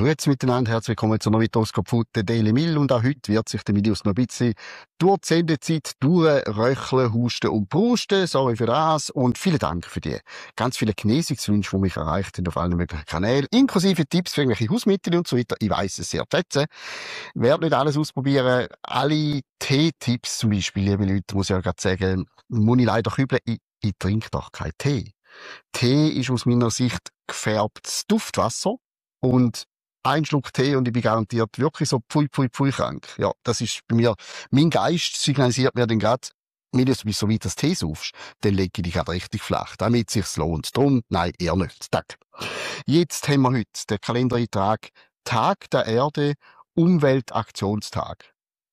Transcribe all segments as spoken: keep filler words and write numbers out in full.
Grüezi miteinander, herzlich willkommen zu einer weiteren Ausgabe von der Daily Mill. Und auch heute wird sich der Videos noch ein bisschen durch die Sendezeit durchröcheln, husten und prusten. Sorry für das und vielen Dank für die ganz viele Genesungswünsche, die mich erreicht haben auf allen möglichen Kanälen, inklusive Tipps für irgendwelche Hausmittel und so weiter. Ich weiss es sehr zu schätzen. Ich werde nicht alles ausprobieren. Alle Tee-Tipps zum Beispiel, liebe Leute, muss ich ja gerade sagen, muss ich leider kübeln. Ich, ich trinke doch keinen Tee. Tee ist aus meiner Sicht gefärbtes Duftwasser und ein Schluck Tee und ich bin garantiert wirklich so pfui, pfui, pfui krank. Ja, das ist bei mir, mein Geist signalisiert mir dann gerade, wenn du so weit das Tee saufst, dann lege ich dich gerade richtig flach, damit es sich lohnt. Darum, nein, eher nicht. Danke. Jetzt haben wir heute den Kalendereintrag Tag der Erde, Umweltaktionstag.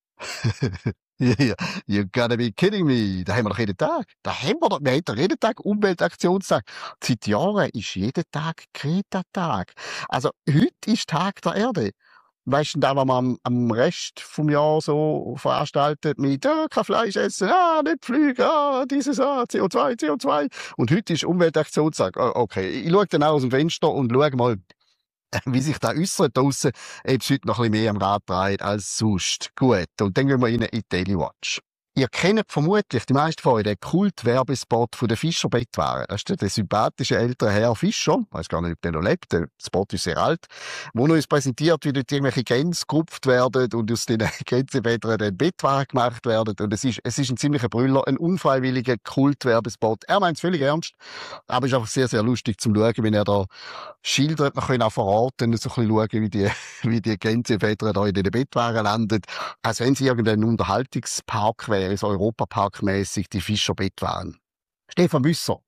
Yeah, you gotta be kidding me. Da haben wir doch jeden Tag. Da haben wir doch, wir haben doch jeden Tag Umweltaktionstag. Seit Jahren ist jeden Tag Greta-Tag. Also, heute ist Tag der Erde. Weißt du, da, was man am, am Rest vom Jahr so veranstaltet mit, ah, kein Fleisch essen, ah, nicht fliegen, ah, dieses, ah, C O zwei, C O zwei. Und heute ist Umweltaktionstag. Ah, okay. Ich schaue dann auch aus dem Fenster und schaue mal, wie sich da äußert draussen, ob es heute noch ein bisschen mehr am Rad dreht als sonst. Gut, und dann gehen wir rein in die Daily Watch. Ihr kennt vermutlich, die meisten von euch, den Kult-Werbespot von der Fischer-Bettwaren. Das ist der sympathische ältere Herr Fischer. Ich weiß gar nicht, ob der noch lebt. Der Spot ist sehr alt. Wo uns präsentiert, wie dort irgendwelche Gänse gerupft werden und aus den Gänsebettern dann Bettwaren gemacht werden. Und es ist, es ist ein ziemlicher Brüller, ein unfreiwilliger Kult-Werbespot. Er meint es völlig ernst, aber es ist einfach sehr, sehr lustig zum Schauen, wenn er da schildert. Man kann auch verraten, so ein bisschen schauen, wie die, wie die Gänsebettern da in den Bettwaren landen. Als wenn sie irgendeinen Unterhaltungspark wäre, so Europapark-mässig, die Fischer-Bettwaren. Stefan Büsser,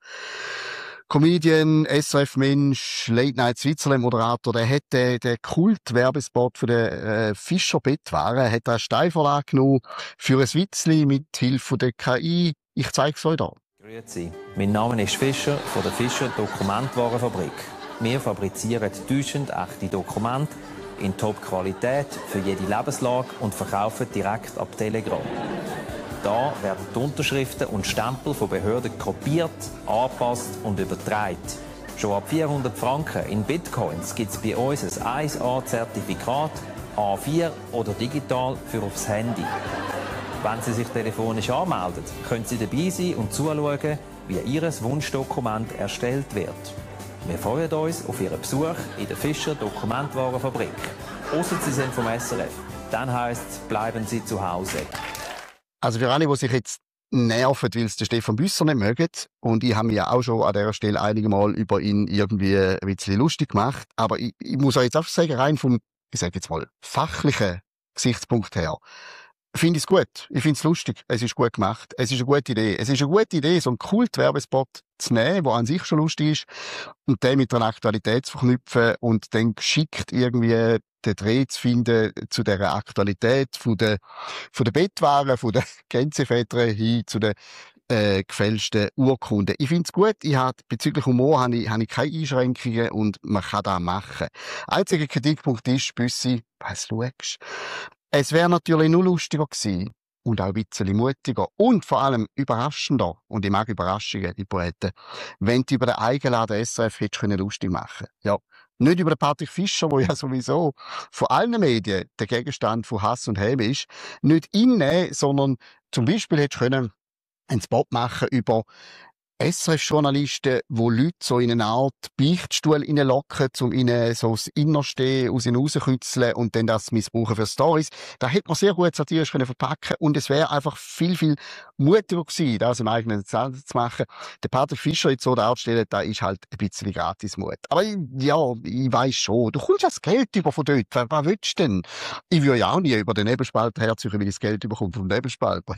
Comedian, S R F-Mensch, Late-Night-Switzerland-Moderator, der hat den, den Kult-Werbespot für den äh, Fischer-Bettwaren, hat er eine Steilvorlage genommen für ein Witzli mit Hilfe der K I. Ich zeige es euch da. Grüezi, mein Name ist Fischer von der Fischer Dokumentwarenfabrik. Wir fabrizieren täuschend echte Dokumente in Top-Qualität für jede Lebenslage und verkaufen direkt ab Telegram. Da werden die Unterschriften und Stempel von Behörden kopiert, angepasst und übertragen. Schon ab vierhundert Franken in Bitcoins gibt es bei uns ein eins A-Zertifikat, A vier oder digital für aufs Handy. Wenn Sie sich telefonisch anmelden, können Sie dabei sein und zuschauen, wie Ihr Wunschdokument erstellt wird. Wir freuen uns auf Ihren Besuch in der Fischer Dokumentwarenfabrik. Ausser Sie sind vom S R F. Dann heisst es, bleiben Sie zu Hause. Also für alle, die sich jetzt nerven, weil es den Stefan Büsser nicht mögen, und ich habe mich ja auch schon an dieser Stelle einige Mal über ihn irgendwie ein bisschen lustig gemacht, aber ich, ich muss euch jetzt einfach sagen, rein vom, ich sage jetzt mal, fachlichen Gesichtspunkt her, finde ich es gut. Ich finde es lustig. Es ist gut gemacht. Es ist eine gute Idee. Es ist eine gute Idee, so einen Kult-Werbespot zu nehmen, der an sich schon lustig ist, und den mit einer Aktualität zu verknüpfen und dann geschickt irgendwie den Dreh zu finden zu dieser Aktualität von der, von der Bettwaren, von den Gänsevätern hin zu den äh, gefälschten Urkunden. Ich finde es gut. Ich habe, bezüglich Humor habe ich, habe ich keine Einschränkungen und man kann das machen. Einziger Kritikpunkt ist, Büssi, was schaust? Es wäre natürlich nur lustiger gewesen und auch ein bisschen mutiger und vor allem überraschender, und ich mag Überraschungen, die Poeten, wenn du über den Eigenladen S R F hättest können lustig machen. Ja, nicht über den Patrick Fischer, der ja sowieso von allen Medien der Gegenstand von Hass und Häme ist, nicht inne, sondern zum Beispiel hättest du können einen Spot machen über S R F-Journalisten, die Leute so in eine Art Beichtstuhl reinlocken, um ihnen so das Innerste aus ihnen rauszukitzeln und dann das missbrauchen für Stories. Da hätte man sehr gut satirisch können verpacken, und es wäre einfach viel, viel mutiger gewesen, das im eigenen Sender zu machen. Der Patrick Fischer jetzt so darzustellen, da ist halt ein bisschen Gratismut. Aber ich, ja, ich weiss schon, du kommst ja das Geld über von dort. Was, was willst du denn? Ich würde ja auch nie über den Nebelspalter herziehen, weil ich das Geld überkomme vom Nebelspalter.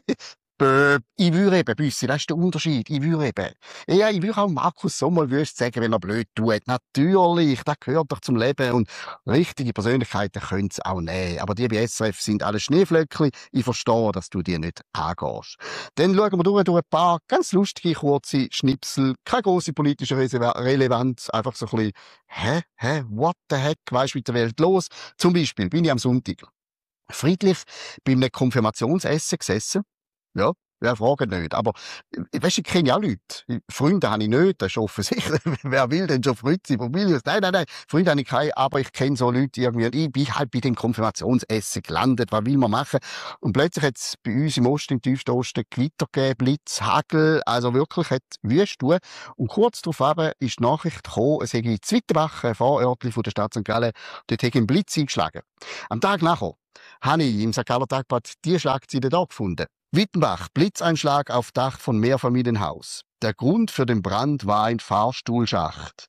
Ich würde eben, Büssi, das ist der Unterschied. Ich würde eben. Ja, ich würde auch Markus Sommer sagen, wenn er blöd tut. Natürlich, das gehört doch zum Leben. Und richtige Persönlichkeiten können es auch nehmen. Aber die bei S R F sind alle Schneeflöckchen. Ich verstehe, dass du die nicht angehst. Dann schauen wir durch, durch ein paar ganz lustige, kurze Schnipsel. Keine grosse politische Relevanz. Einfach so ein bisschen, hä, hä, what the heck, weisst du, mit der Welt los? Zum Beispiel bin ich am Sonntag friedlich bei einem Konfirmationsessen gesessen. Ja, wer fragt nicht. Aber, äh, weisst du, ich kenne ja auch Leute. Freunde habe ich nicht, das ist offensichtlich. Wer will denn schon Freunde sein? Familie? Nein, nein, nein. Freunde habe ich keine, aber ich kenne so Leute irgendwie. Und ich bin halt bei dem Konfirmationsessen gelandet. Was will man machen? Und plötzlich hat es bei uns im Osten, im tiefsten Osten, Gewitter gegeben, Blitz, Hagel. Also wirklich hat wüst tun. Und kurz darauf ist die Nachricht gekommen, es hätte in Zwittenbach, ein Vorörtchen von der Stadt Sankt Gallen, dort hätte ein Blitz eingeschlagen. Am Tag nachher habe ich im Sankt Galler Tagblatt die Schlagzeile da gefunden. Wittenbach, Blitzeinschlag auf Dach von Mehrfamilienhaus. Der Grund für den Brand war ein Fahrstuhlschacht.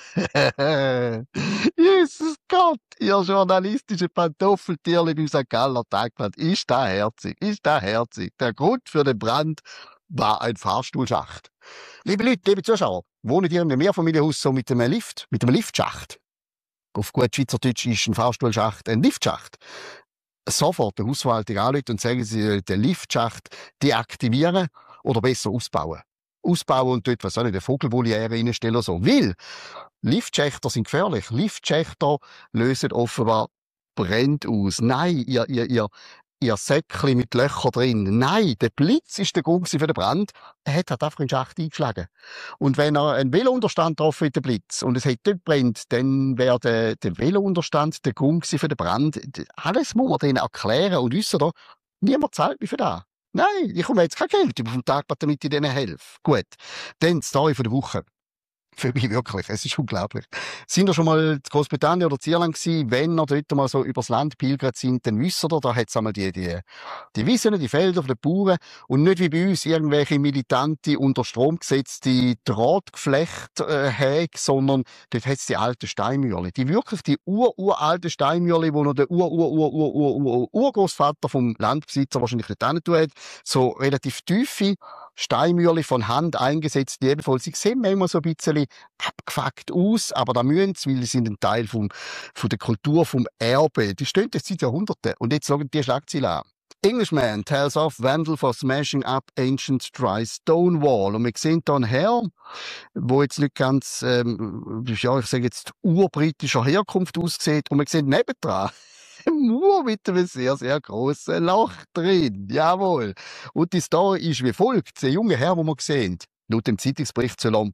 Jesus Gott, ihr journalistische Pantoffeltierli beim Sankt Galler Tagblatt. Ist da herzig, ist da herzig. Der Grund für den Brand war ein Fahrstuhlschacht. Liebe Leute, liebe Zuschauer, wohnen ihr in einem Mehrfamilienhaus so mit einem Lift, mit einem Liftschacht? Auf gut Schweizerdeutsch ist ein Fahrstuhlschacht ein Liftschacht. Sofort der Hausverwaltung anrufen und sagen, sie sollen den Liftschacht deaktivieren oder besser ausbauen. Ausbauen und dort, was soll ich, eine Vogelvoliere reinstellen oder so. Weil Liftschächter sind gefährlich. Liftschächter lösen offenbar Brände aus. Nein, ihr, ihr, ihr, ihr Säckchen mit Löchern drin. Nein, der Blitz ist der Grund für den Brand. Er hat halt einfach in den Schacht eingeschlagen. Und wenn er einen Velounterstand getroffen hat, der Blitz, und es hat dort brennt, dann wäre der, der Velounterstand der Grund für den Brand. Alles muss man denen erklären und wissen, da, niemand zahlt mich für das. Nein, ich komme jetzt kein Geld über vom Tag, damit ich denen helfe. Gut. Dann die Story von der Woche. Für mich wirklich, es ist unglaublich. Sind ihr schon mal in Großbritannien oder in Irland gewesen? Wenn ihr dort mal so übers Land pilgert sind, dann wisst ihr, da hat es einmal die, die, die Wiesen, die Felder der Bauern und nicht wie bei uns irgendwelche militante, unter Strom gesetzte Drahtgeflechte äh, Häge, sondern dort hat es die alten Steinmühle. Die wirklich, die ur-uralten Steinmühle, wo noch der ur-ur-ur-ur-ur-Urgroßvater vom Landbesitzer wahrscheinlich nicht hingetan hat. So relativ tiefe Steinmühle von Hand eingesetzt, jedenfalls. Sie sehen manchmal so ein bisschen abgefuckt aus, aber da müssen sie, weil sie sind ein Teil vom, von der Kultur, vom Erbe. Die stehen jetzt seit Jahrhunderten. Und jetzt sagen die Schlagzeile an. Englishman tells off Vandal for smashing up ancient dry stone wall. Und wir sehen hier einen Herr, wo jetzt nicht ganz, ähm, ja, ich sage jetzt, urbritischer Herkunft aussieht. Und wir sehen nebendran ein Mauer mit einem sehr, sehr grossen Loch drin. Jawohl. Und die Story ist wie folgt. Der junge Herr, den wir sehen, laut dem Zeitungsbericht soll er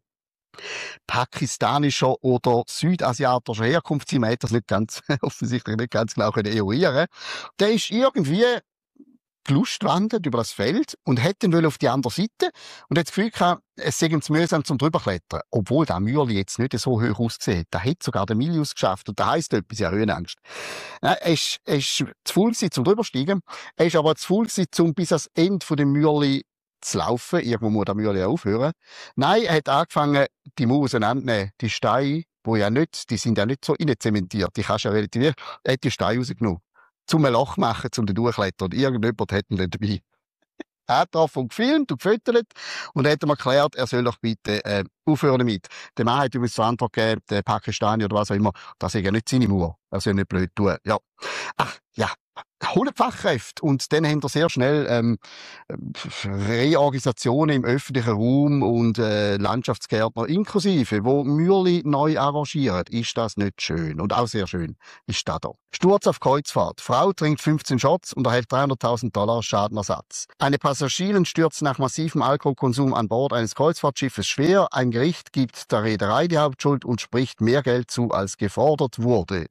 pakistanischer oder südasiatischer Herkunft sein. Man hat das nicht ganz, offensichtlich nicht ganz genau können eruieren. Der ist irgendwie gelustwandert über das Feld und hätte dann auf die andere Seite und hat das Gefühl gehabt, es sei ihm zu mühsam zum drüberklettern. Obwohl der Mürli jetzt nicht so hoch aussieht. Da hat sogar der Milius geschafft und da heisst etwas, ja, Höhenangst. Er ist, er ist zu faul gewesen, zum drübersteigen. Er ist aber zu faul gewesen, um bis ans Ende von dem Mürli zu laufen. Irgendwo muss der Mürli aufhören. Nein, er hat angefangen, die Mauer auseinanderzunehmen. Die Steine, wo ja nicht, die sind ja nicht so innenzementiert. Die kannst du ja relativieren. Er hat die Steine rausgenommen. Zum ein Loch machen, zum durchklettern. Und irgendjemand hat ihn dann dabei. Er hat davon gefilmt und gefüttert und hat ihm erklärt, er soll doch bitte äh, aufhören damit. Der Mann hat übrigens zur Antwort gegeben, der Pakistani oder was auch immer, das ist ja nicht seine Mauer. Er soll nicht blöd tun. Ja. Ach, ja. Holen Fachkräfte. Und dann haben wir sehr schnell ähm, Reorganisationen im öffentlichen Raum und äh, Landschaftsgärtner inklusive, wo Mürli neu arrangieren. Ist das nicht schön? Und auch sehr schön ist das da. Sturz auf Kreuzfahrt. Frau trinkt fünfzehn Shots und erhält dreihunderttausend Dollar Schadenersatz. Eine Passagierin stürzt nach massivem Alkoholkonsum an Bord eines Kreuzfahrtschiffes schwer. Ein Gericht gibt der Reederei die Hauptschuld und spricht mehr Geld zu, als gefordert wurde.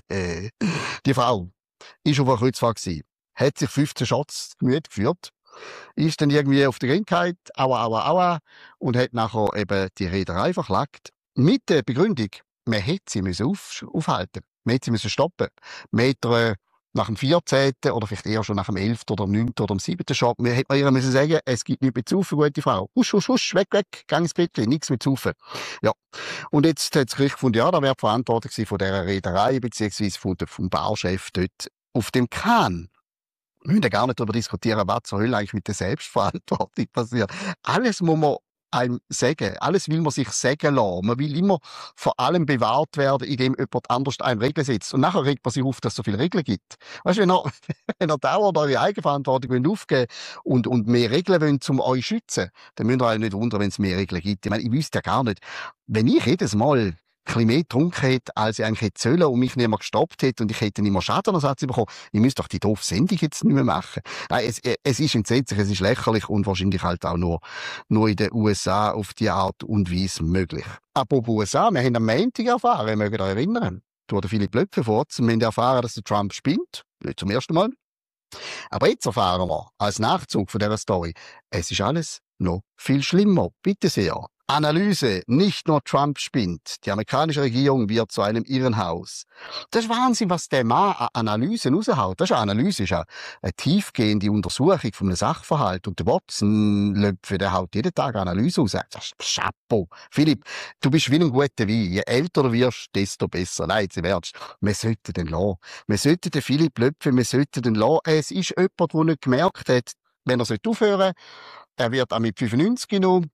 Die Frau ist auf einer Kreuzfahrt gewesen, hat sich fünfzehn Shots Gemüt geführt, ist dann irgendwie auf der Grinkheit, aua, aua, aua, und hat nachher eben die Reederei verklagt. Mit der Begründung, man hätte sie müssen auf, aufhalten, man hätte sie müssen stoppen. Man hätte äh, nach dem vierzehnten oder vielleicht eher schon nach dem elften oder dem neunten oder dem siebten Shot, man hätte ihr müssen sagen, es gibt nichts mehr zu saufen, gute Frau. Husch, husch, husch, weg, weg, gang ins Bettchen, nichts mehr zu saufen. Ja. Und jetzt hat das Gericht gefunden, ja, da wäre die Verantwortung von dieser Reederei, beziehungsweise von der, vom Barchef dort auf dem Kahn. Wir müssen gar nicht darüber diskutieren, was zur Hölle eigentlich mit der Selbstverantwortung passiert. Alles muss man einem sagen. Alles will man sich sagen lassen. Man will immer vor allem bewahrt werden, indem jemand anders einem Regeln setzt. Und nachher regt man sich auf, dass es so viele Regeln gibt. Weißt du, wenn ihr, wenn ihr dauernd eure Eigenverantwortung aufgeben und, und mehr Regeln wollt, um euch zu schützen, dann müsst ihr euch nicht wundern, wenn es mehr Regeln gibt. Ich meine, ich wüsste ja gar nicht, wenn ich jedes Mal bisschen mehr getrunken hätte, als ich eigentlich hätte sollen und mich niemand gestoppt hätte und ich hätte nicht mehr Schadenersatz bekommen, ich müsste doch die doofe Sendung jetzt nicht mehr machen. Nein, es, es ist entsetzlich, es ist lächerlich und wahrscheinlich halt auch nur, nur in den U S A auf die Art und Weise möglich. Apropos U S A, wir haben am Montag erfahren, ihr mögt euch erinnern, durch den Philipp Löpfe vor, wir haben erfahren, dass der Trump spinnt, nicht zum ersten Mal. Aber jetzt erfahren wir, als Nachzug von dieser Story, es ist alles noch viel schlimmer. Bitte sehr. Analyse. Nicht nur Trump spinnt. Die amerikanische Regierung wird zu einem Irrenhaus. Das ist Wahnsinn, was der Mann an Analysen raushaut. Das ist eine Analyse, ist eine, eine tiefgehende Untersuchung von einem Sachverhalt. Und der Watson-Löpfe, der haut jeden Tag Analyse raus. Das ist Chapeau. Philipp, du bist wie ein guter Wein. Je älter du wirst, desto besser. Nein, jetzt im Ernst. Wir sollten den lassen. Wir sollten den Philipp Löpfe, wir sollten den lassen. Es ist jemand, der nicht gemerkt hat, wenn er aufhören sollte. Er wird auch mit fünfundneunzig genommen.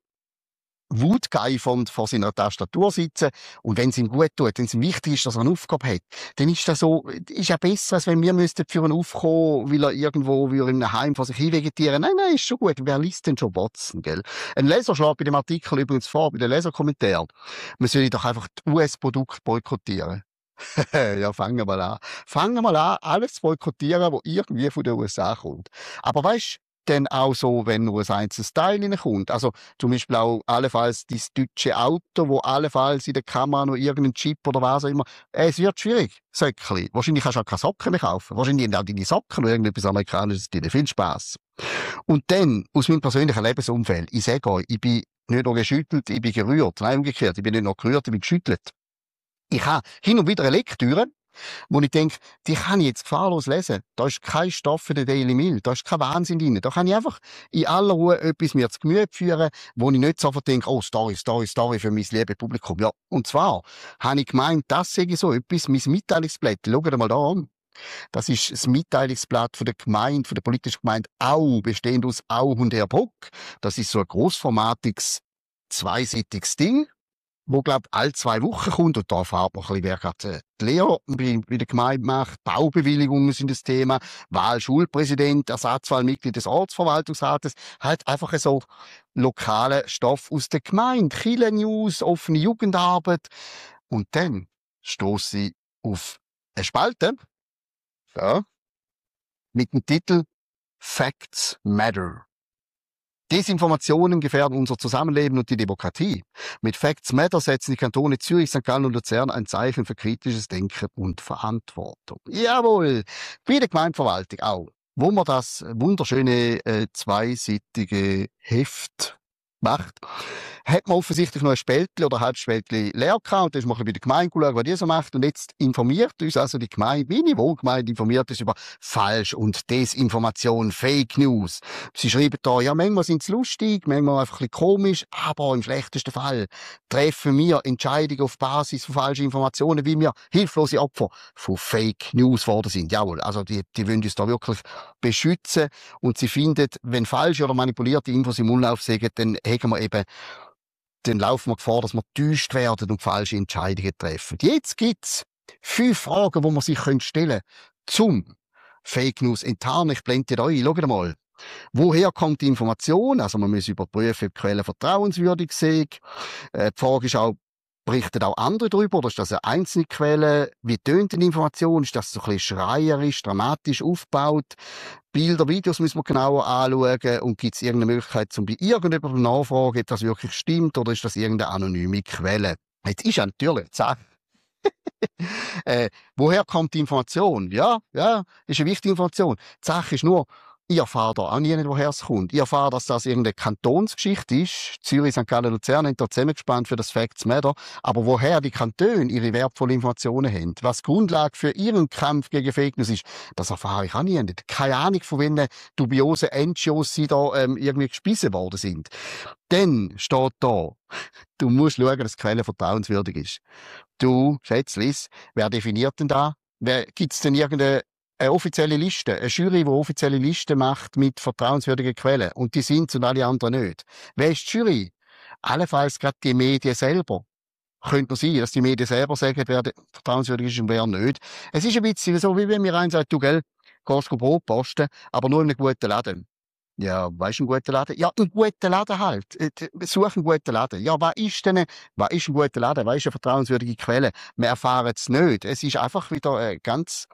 Wutgeifernd vor seiner Tastatur sitzen. Und wenn es ihm gut tut, wenn es ihm wichtig ist, dass er eine Aufgabe hat, dann ist das so, ist ja besser, als wenn wir müssten für ihn aufkommen, weil er irgendwo in einem Heim vor sich hin vegetieren. Nein, nein, ist schon gut. Wer liest denn schon Watson, gell? Ein Leser schlägt bei dem Artikel übrigens vor, bei den Leserkommentaren. Man soll doch einfach die U S-Produkte boykottieren. Ja, fangen wir mal an. Fangen wir mal an, alles zu boykottieren, was irgendwie von den U S A kommt. Aber weißt, dann auch so, wenn nur ein einzelnes Teil reinkommt. Also zum Beispiel auch allenfalls das deutsche Auto, wo allenfalls in der Kamera noch irgendein Chip oder was auch immer. Es wird schwierig, Söckli. Wahrscheinlich kannst du auch keine Socken mehr kaufen. Wahrscheinlich haben auch deine Socken noch irgendetwas Amerikanisches drin. Viel Spass. Und dann, aus meinem persönlichen Lebensumfeld, ich sage euch, ich bin nicht nur geschüttelt, ich bin gerührt. Nein, umgekehrt, ich bin nicht nur gerührt, ich bin geschüttelt. Ich habe hin und wieder eine Lektüre, wo ich denke, die kann ich jetzt gefahrlos lesen. Da ist kein Stoff für den Daily Mail, da ist kein Wahnsinn drin. Da kann ich einfach in aller Ruhe etwas mir zu Gemüte führen, wo ich nicht sofort denke, oh, Story, Story, Story für mein liebes Publikum. Ja, und zwar habe ich gemeint, das sei so etwas, mein Mitteilungsblatt. Schaut mal da an. Das ist das Mitteilungsblatt von der Gemeinde, von der politischen Gemeinde Au, bestehend aus Au und Erbruck. Das ist so ein grossformatiges, zweiseitiges Ding, wo, glaub, alle zwei Wochen kommt. Und da erfahrt man ein bisschen, wer gerade die Lehre bei, bei der Gemeinde macht. Baubewilligungen sind das Thema. Wahl Schulpräsident, Ersatzwahlmitglied des Ortsverwaltungsrates. Halt einfach so lokale Stoff aus der Gemeinde. Chile News, offene Jugendarbeit. Und dann stosse ich auf eine Spalte, ja, mit dem Titel Facts Matter. Desinformationen gefährden unser Zusammenleben und die Demokratie. Mit Facts Matter setzen die Kantone Zürich, Sankt Gallen und Luzern ein Zeichen für kritisches Denken und Verantwortung. Jawohl! Bei der Gemeindeverwaltung auch. Wo man das wunderschöne äh, zweiseitige Heft macht, hat man offensichtlich noch ein Spältchen oder ein halbes Spältchen leer gehabt. Und dann ist man ein bisschen bei der Gemeinde geschaut, was die so macht. Und jetzt informiert uns also die Gemeinde, wie Niveaugemeinde informiert uns über Falsch- und Desinformation, Fake News. Sie schreiben da, ja, manchmal sind sie lustig, manchmal einfach ein bisschen komisch, aber im schlechtesten Fall treffen wir Entscheidungen auf Basis von falschen Informationen, wie wir hilflose Opfer von Fake News geworden sind. Jawohl, also die, die wollen uns da wirklich beschützen. Und sie finden, wenn falsche oder manipulierte Infos im Umlauf sind, dann haben wir eben dann laufen wir Gefahr, dass wir getäuscht werden und falsche Entscheidungen treffen. Jetzt gibt's fünf Fragen, die man sich stellen können, zum Fake News enttarnen. Ich blende euch ein. Schaut mal. Woher kommt die Information? Also man muss überprüfen, ob die Quellen vertrauenswürdig sind. Äh, die Frage ist auch, berichten auch andere darüber, oder ist das eine einzelne Quelle? Wie tönt die Information? Ist das so ein bisschen schreierisch, dramatisch aufgebaut? Bilder, Videos müssen wir genauer anschauen. Und gibt es irgendeine Möglichkeit, um bei irgendjemandem nachzufragen, ob das wirklich stimmt, oder ist das irgendeine anonyme Quelle? Jetzt ist ja natürlich die Sache. äh, woher kommt die Information? Ja, ja, ist eine wichtige Information. Die Sache ist nur, ich erfahre da auch nie, woher es kommt. Ich erfahre, dass das irgendeine Kantonsgeschichte ist. Zürich, Sankt Gallen, Luzern sind da zusammengespannt für das Facts Matter. Aber woher die Kantone ihre wertvollen Informationen haben, was die Grundlage für ihren Kampf gegen Fake News ist, das erfahre ich auch nie. Keine Ahnung, von welchen dubiosen N G Os sie da ähm, irgendwie gespissen worden sind. Dann steht da, du musst schauen, dass die Quelle vertrauenswürdig ist. Du, Schätzlis, wer definiert denn da? Gibt es denn irgendeine eine offizielle Liste, eine Jury, die offizielle Liste macht mit vertrauenswürdigen Quellen. Und die sind und alle anderen nicht. Wer ist die Jury? Allenfalls gerade die Medien selber. Könnte nur sein, dass die Medien selber sagen, wer vertrauenswürdig ist und wer nicht. Es ist ein bisschen so, wie wenn mir einer sagt, du, gell, gehst du Brot posten, aber nur in einem guten Laden. Ja, weisst du, ein guter Laden? Ja, ein guter Laden halt. Äh, t- Such einen guten Laden. Ja, was ist denn, was ist ein guter Laden? Was ist eine vertrauenswürdige Quelle? Wir erfahren es nicht. Es ist einfach wieder äh, ganz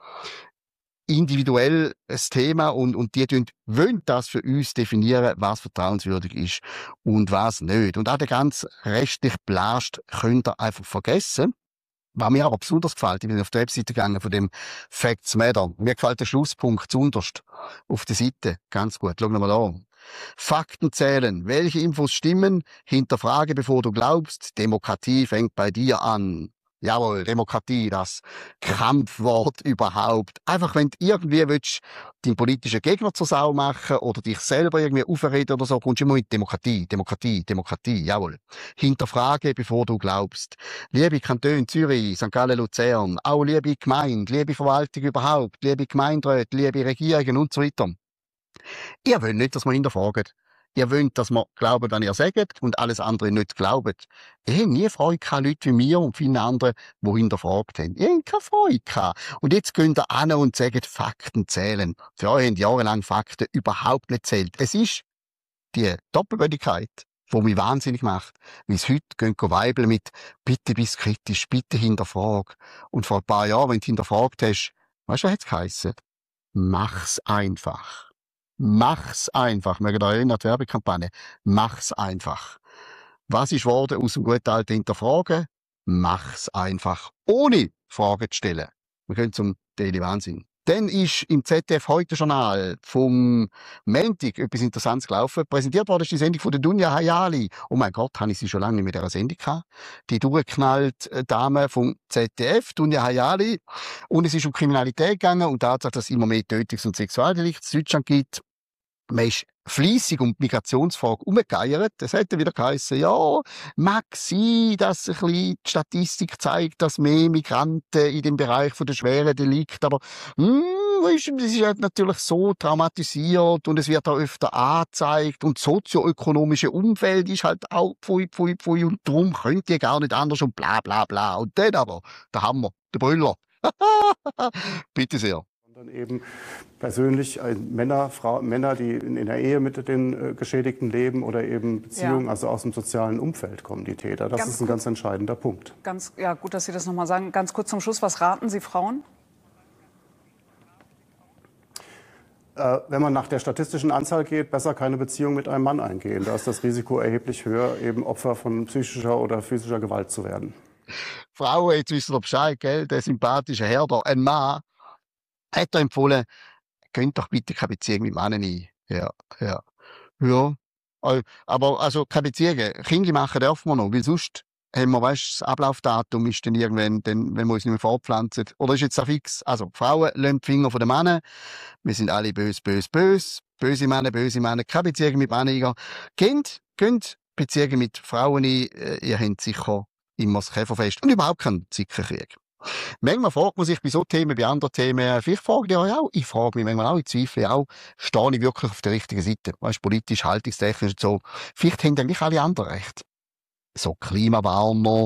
individuell ein Thema und, und die tun, wollen das für uns definieren, was vertrauenswürdig ist und was nicht. Und auch den ganz rechtlich Blast könnt ihr einfach vergessen. Was mir aber besonders gefällt, ich bin auf die Webseite gegangen von dem Facts Matter. Mir gefällt der Schlusspunkt zuunterst auf der Seite ganz gut. Schau mal an. Fakten zählen. Welche Infos stimmen? Hinterfrage, bevor du glaubst. Demokratie fängt bei dir an. Jawohl, Demokratie, das Kampfwort überhaupt. Einfach, wenn du irgendwie willst, deinen politischen Gegner zur Sau machen oder dich selber irgendwie aufreden oder so, kommst du immer mit Demokratie, Demokratie, Demokratie, jawohl. Hinterfrage, bevor du glaubst. Liebe Kantone Zürich, Sankt Gallen, Luzern, auch liebe Gemeinde, liebe Verwaltung überhaupt, liebe Gemeinderäte, liebe Regierungen und so weiter. Ihr wollt nicht, dass man hinterfragen. Ihr wollt, dass man glauben, wenn ihr sagt und alles andere nicht glaubt. Ich habe nie Freude gehabt, Leute wie mir und viele andere, die hinterfragt haben. Ich habe keine Freude gehabt. Und jetzt gehen ihr an und sagen, Fakten zählen. Für euch haben jahrelang Fakten überhaupt nicht zählt. Es ist die Doppelbödigkeit, die mich wahnsinnig macht. Weil es heute gehen weibeln mit «Bitte bist kritisch, bitte hinterfrag». Und vor ein paar Jahren, wenn du hinterfragt hast, weißt du, was hat's geheissen? Mach's einfach. Mach's einfach. Wir erinnern an die Werbekampagne. Mach's einfach. Was ist geworden aus dem guten alten Hinterfragen? Mach's einfach. Ohne Fragen zu stellen. Wir können zum Daily Wahnsinn. Dann ist im Z D F Heute-Journal vom Montag etwas Interessantes gelaufen. Präsentiert worden ist die Sendung von der Dunja Hayali. Oh mein Gott, habe ich sie schon lange nicht mit dieser Sendung gehabt. Die durchgeknallt Dame vom Z D F, Dunja Hayali. Und es ist um Kriminalität gegangen und Tatsache, dass es immer mehr Tötungs- und Sexualdelikte in Deutschland gibt. Man ist fleissig um die Migrationsfrage umgegeiert. Es hätte wieder geheißen, ja, mag sein, dass ein bisschen die Statistik zeigt, dass mehr Migranten in dem Bereich von der schweren Delikte, aber hm, weisst du, das ist halt natürlich so traumatisiert und es wird auch öfter angezeigt und das sozioökonomische Umfeld ist halt auch pfui, pfui, pfui und darum könnt ihr gar nicht anders und bla bla bla. Und dann aber, der Hammer, der Brüller. Bitte sehr. Dann eben persönlich äh, Männer, Frau, Männer, die in, in der Ehe mit den äh, Geschädigten leben oder eben Beziehungen, Ja. also aus dem sozialen Umfeld kommen die Täter. Das Ganz ist ein ganz entscheidender Punkt. Ganz, ja, gut, dass Sie das nochmal sagen. Ganz kurz zum Schluss, was raten Sie Frauen? Äh, wenn man nach der statistischen Anzahl geht, besser keine Beziehung mit einem Mann eingehen. Da ist das Risiko erheblich höher, eben Opfer von psychischer oder physischer Gewalt zu werden. Frauen, jetzt wissen ihr Bescheid, gell? Der sympathische Herr da, ein Mann, hat er empfohlen, könnt doch bitte keine Beziehung mit Männern ein. Ja, ja. Ja. Äh, Aber, also, keine Beziehung. Kinder machen dürfen wir noch, weil sonst haben wir, weißt, das Ablaufdatum ist dann irgendwann, dann, wenn wir uns nicht mehr fortpflanzen. Oder ist jetzt auch fix? Also, Frauen lassen die Finger von den Männern. Wir sind alle böse, böse, böse. Böse Männer, böse Männer. Keine Beziehung mit Männern eingehen. Kind, könnt Beziehungen mit Frauen ein. Äh, Ihr habt sicher immer das Käferfest. Und überhaupt keinen Zickenkrieg. Manchmal fragt man sich bei so Themen, bei anderen Themen, vielleicht fragt ihr euch auch, ich frage mich manchmal auch, ich zweifle auch, stehe ich wirklich auf der richtigen Seite? Weißt, politisch, haltungstechnisch und so. Vielleicht haben eigentlich alle anderen recht. So Klimawarner,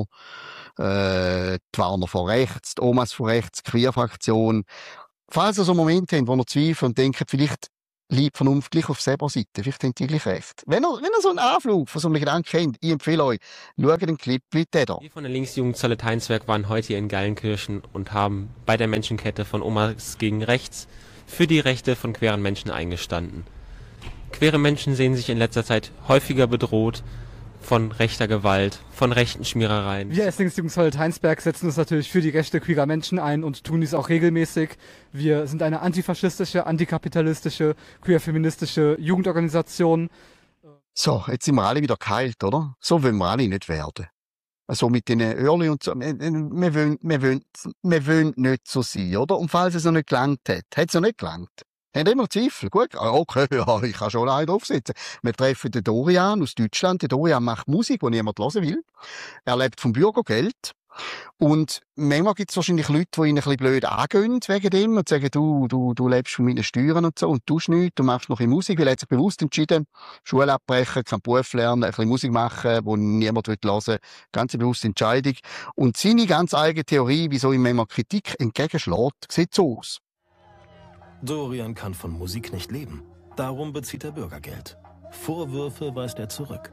äh, die Warner von rechts, die Omas von rechts, die Queer-Fraktion. Falls ihr so Momente habt, wo ihr zweifelt und denkt, vielleicht liegt Vernunft gleich auf selber Seite, vielleicht haben die gleich recht. Wenn ihr, wenn ihr so einen Anflug von so einem Gedanken kennt, ich empfehle euch, schaut den Clip wie der da. Wir von der Linksjugendzahl Heinsberg waren heute hier in Gallenkirchen und haben bei der Menschenkette von Omas gegen Rechts für die Rechte von queeren Menschen eingestanden. Queere Menschen sehen sich in letzter Zeit häufiger bedroht von rechter Gewalt, von rechten Schmierereien. Wir als Linksjugendzahl Heinsberg setzen uns natürlich für die Rechte queerer Menschen ein und tun dies auch regelmäßig. Wir sind eine antifaschistische, antikapitalistische, queer-feministische Jugendorganisation. So, jetzt sind wir alle wieder geheilt, oder? So wollen wir alle nicht werden. Also mit den Early und so. Wir, wir, wollen, wir, wollen, wir wollen nicht so sein, oder? Und falls es noch nicht gelangt hat, hat es noch nicht gelangt. Haben immer Zweifel. Gut, okay, ja, ich kann schon einen draufsetzen. Wir treffen den Dorian aus Deutschland. Der Dorian macht Musik, die niemand hören will. Er lebt vom Bürgergeld. Und manchmal gibt es wahrscheinlich Leute, die ihn ein bisschen blöd angehen wegen dem und sagen, du, du, du lebst von meinen Steuern und so und tust nichts, du machst noch ein Musik, weil er hat sich bewusst entschieden, Schule abbrechen, keinen Beruf lernen, ein bisschen Musik machen, wo niemand hören will. Ganz bewusste Entscheidung. Und seine ganz eigene Theorie, wieso ihm manchmal Kritik entgegenschlägt, sieht so aus. Dorian kann von Musik nicht leben. Darum bezieht er Bürgergeld. Vorwürfe weist er zurück.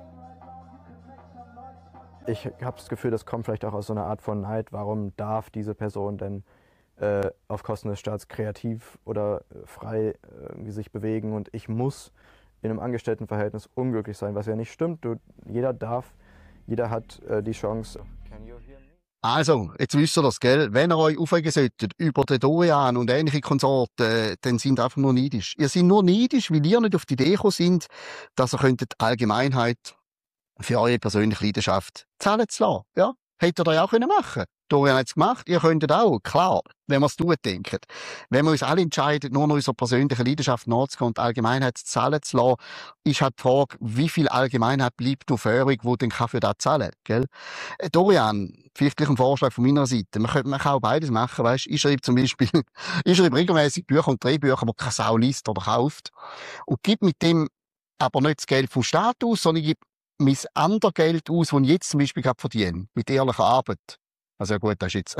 Ich habe das Gefühl, das kommt vielleicht auch aus so einer Art von Neid. Warum darf diese Person denn äh, auf Kosten des Staats kreativ oder äh, frei äh, sich bewegen und ich muss in einem Angestelltenverhältnis unglücklich sein, was ja nicht stimmt. Du, jeder darf, jeder hat äh, die Chance. Also, jetzt wisst ihr das, gell? Wenn ihr euch aufregen solltet über den Dorian und ähnliche Konsorten, äh, dann sind ihr einfach nur neidisch. Ihr seid nur neidisch, weil ihr nicht auf die Idee gekommen sind, dass ihr könntet die Allgemeinheit für eure persönliche Leidenschaft zahlen zu lassen. Ja? Hättet ihr euch auch können machen. Dorian hat es gemacht, ihr könntet auch. Klar, wenn wir es durchdenken. Wenn wir uns alle entscheiden, nur noch unserer persönlichen Leidenschaft nachzugehen und die Allgemeinheit zahlen zu lassen, ist halt die Frage, wie viel Allgemeinheit bleibt noch übrig, die dann für das zahlen kann. Äh, Dorian, vielleicht gleich ein Vorschlag von meiner Seite. Man, könnte, man kann auch beides machen, weißt? Ich schreibe zum Beispiel, ich schreibe regelmäßig Bücher und Drehbücher, die keine Sau liest oder kauft. Und gebe mit dem aber nicht das Geld vom Staat aus, sondern ich gebe mein anderes Geld aus, das ich jetzt zum Beispiel gerade verdiene. Mit ehrlicher Arbeit. Also ja gut, das ist jetzt,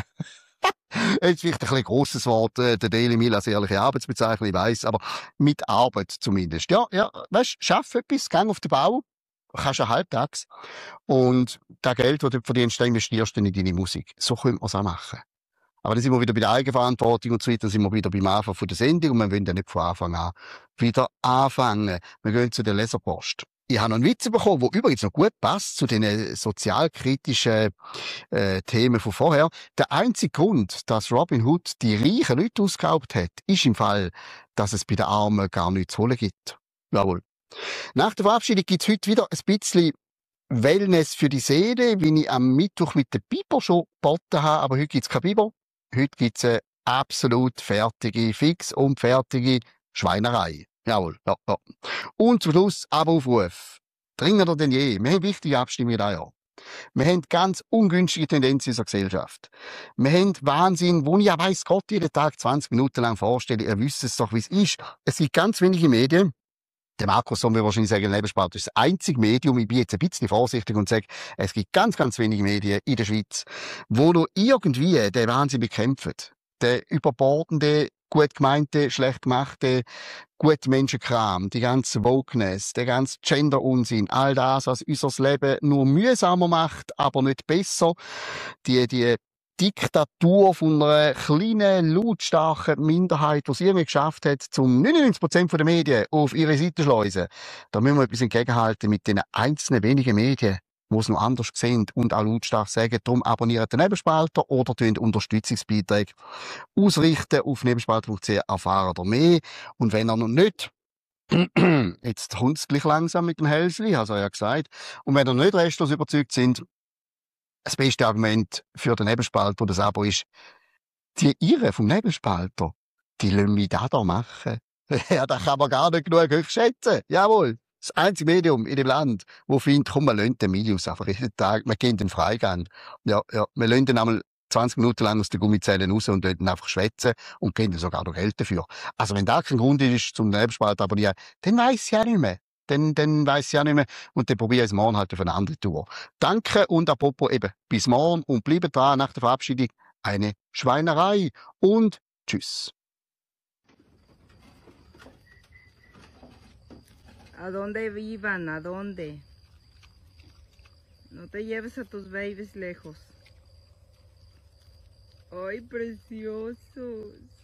jetzt vielleicht ein bisschen grosses Wort, äh, der Daily Mail als ehrliche Arbeitsbezeichnung, ich weiss, aber mit Arbeit zumindest. Ja, ja, weißt, schaff etwas, geh auf den Bau, kannst ja halbtags. Und das Geld, das du verdienst, das investierst du in deine Musik. So könnte man es auch machen. Aber dann sind wir wieder bei der Eigenverantwortung und so weiter, dann sind wir wieder beim Anfang von der Sendung und wir wollen ja nicht von Anfang an wieder anfangen. Wir gehen zu der Leserpost. Ich habe noch einen Witz bekommen, der übrigens noch gut passt zu den sozialkritischen äh, Themen von vorher. Der einzige Grund, dass Robin Hood die reichen Leute ausgeraubt hat, ist im Fall, dass es bei den Armen gar nichts zu holen gibt. Jawohl. Nach der Verabschiedung gibt es heute wieder ein bisschen Wellness für die Seele, wie ich am Mittwoch mit der Biber schon geboten habe. Aber heute gibt es kein Biber. Heute gibt es eine absolut fertige, fix und fertige Schweinerei. Jawohl, ja, ja. Und zum Schluss Abaufruf. Dringender denn je. Wir haben wichtige Abstimmungen dieses Jahr. Wir haben ganz ungünstige Tendenzen in unserer Gesellschaft. Wir haben Wahnsinn, wo ich ja weiss Gott jeden Tag zwanzig Minuten lang vorstelle. Ihr wisst es doch, wie es ist. Es gibt ganz wenige Medien. Der Markus soll mir wahrscheinlich sagen, Lebensspalt ist das einzige Medium. Ich bin jetzt ein bisschen vorsichtig und sage, es gibt ganz, ganz wenige Medien in der Schweiz, wo noch irgendwie den Wahnsinn bekämpfen. Den überbordenden, gut gemeinte, schlecht gemachte, gut Menschenkram, die ganze Wokeness, der ganze Gender-Unsinn, all das, was unser Leben nur mühsamer macht, aber nicht besser. Die, die Diktatur von einer kleinen, lautstarken Minderheit, die es irgendwie geschafft hat, zum neunundneunzig Prozent der Medien auf ihre Seite zu schleusen. Da müssen wir etwas entgegenhalten mit den einzelnen wenigen Medien, die es noch anders sehen und auch lautstark sagen. Darum abonniert den Nebenspalter oder tun Unterstützungsbeiträge ausrichten auf nebenspalter punkt c h, erfahren ihr mehr. Und wenn ihr noch nicht jetzt kommt es gleich langsam mit dem Hälsli, habe ich ja gesagt. Und wenn ihr nicht restlos überzeugt sind, das beste Argument für den Nebenspalter, das Abo ist, die Irren vom Nebenspalter, die lassen mich da da machen. Ja, da kann man gar nicht genug hoch schätzen. Jawohl. Das einzige Medium in dem Land, wo findet, komm, wir lassen den Medius einfach jeden Tag, wir gehen den Freigang. Ja, ja, wir lassen den einmal zwanzig Minuten lang aus den Gummizellen raus und lassen einfach schwätzen und geben sogar noch Geld dafür. Also wenn da kein Grund ist, zum Nebenspalter abonnieren, dann weiss ich ja nicht mehr. Dann, dann weiss ich ja nicht mehr. Und dann probiere ich es morgen halt auf eine andere Tour. Danke und apropos eben, bis morgen und bleibt dran nach der Verabschiedung. Eine Schweinerei und tschüss. ¿A dónde vivan? ¿A dónde? No te lleves a tus babies lejos. ¡Ay, preciosos!